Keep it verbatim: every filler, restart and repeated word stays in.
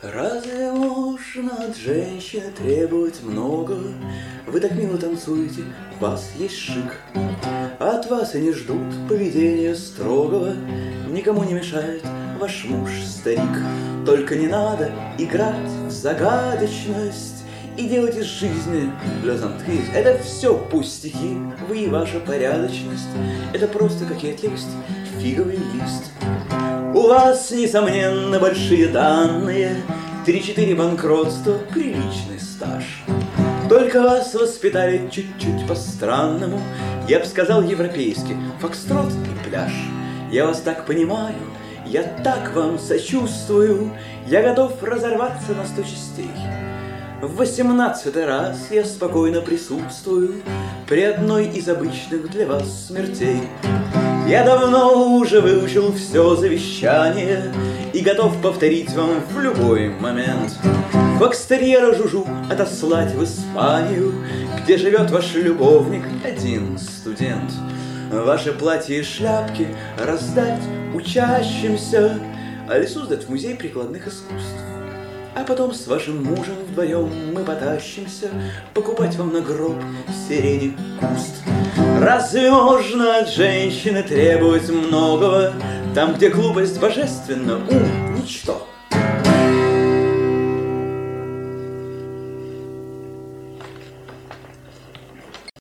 Разве можно от женщины требовать многого? Вы так мило танцуете, у вас есть шик. От вас и не ждут поведения строгого. Никому не мешает ваш муж старик. Только не надо играть в загадочность и делать из жизни плезантриз. Это все пустяки, вы и ваша порядочность. Это просто кокетливость, фиговый лист. У вас, несомненно, большие данные, три-четыре банкротства, приличный стаж. Только вас воспитали чуть-чуть по-странному, я бы сказал европейски, фокстрот и пляж. Я вас так понимаю, я так вам сочувствую, я готов разорваться на сто частей. В восемнадцатый раз я спокойно присутствую при одной из обычных для вас смертей. Я давно уже выучил все завещание и готов повторить вам в любой момент. Фокстерьера Жужу отослать в Испанию, где живет ваш любовник, один студент. Ваши платья и шляпки раздать учащимся, а лесу сдать в музей прикладных искусств. А потом с вашим мужем вдвоем мы потащимся покупать вам на гроб сирени куст. Разве можно от женщины требовать многого, там, где глупость божественна, ум — ничто?